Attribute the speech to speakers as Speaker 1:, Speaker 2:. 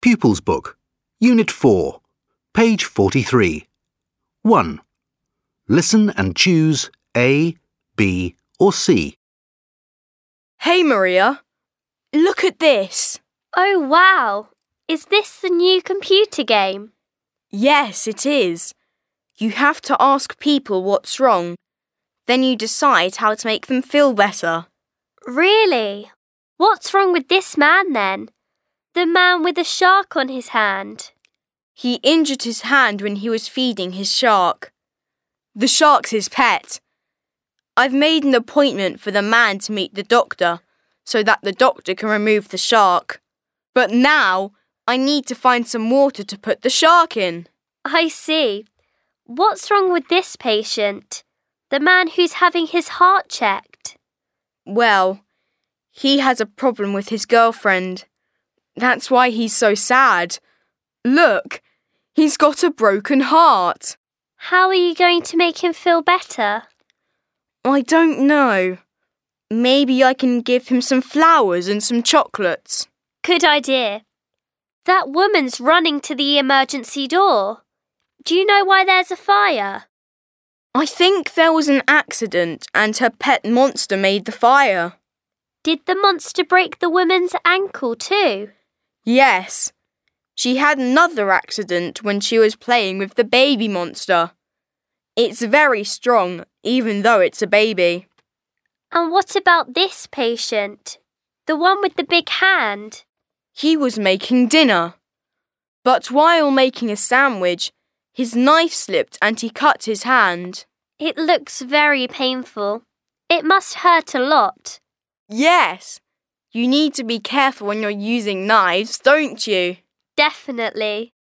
Speaker 1: Pupils Book, Unit 4, page 43. 1. Listen and choose A, B or C.
Speaker 2: Hey Maria, look at this.
Speaker 3: Oh wow! Is this the new computer game?
Speaker 2: Yes, it is. You have to ask people what's wrong. Then you decide how to make them feel better.
Speaker 3: Really? What's wrong with this man then? The man with a shark on his hand.
Speaker 2: He injured his hand when he was feeding his shark. The shark's his pet. I've made an appointment for the man to meet the doctor so that the doctor can remove the shark. But now I need to find some water to put the shark in.
Speaker 3: I see. What's wrong with this patient? The man who's having his heart checked.
Speaker 2: Well, he has a problem with his girlfriend. That's why he's so sad. Look, he's got a broken heart.
Speaker 3: How are you going to make him feel better?
Speaker 2: I don't know. Maybe I can give him some flowers and some chocolates.
Speaker 3: Good idea. That woman's running to the emergency door. Do you know why there's a fire?
Speaker 2: I think there was an accident and her pet monster made the fire.
Speaker 3: Did the monster break the woman's ankle too?
Speaker 2: Yes. She had another accident when she was playing with the baby monster. It's very strong, even though it's a baby.
Speaker 3: And what about this patient? The one with the big hand?
Speaker 2: He was making dinner. But while making a sandwich, his knife slipped and he cut his hand.
Speaker 3: It looks very painful. It must hurt a lot.
Speaker 2: Yes. You need to be careful when you're using knives, don't you?
Speaker 3: Definitely.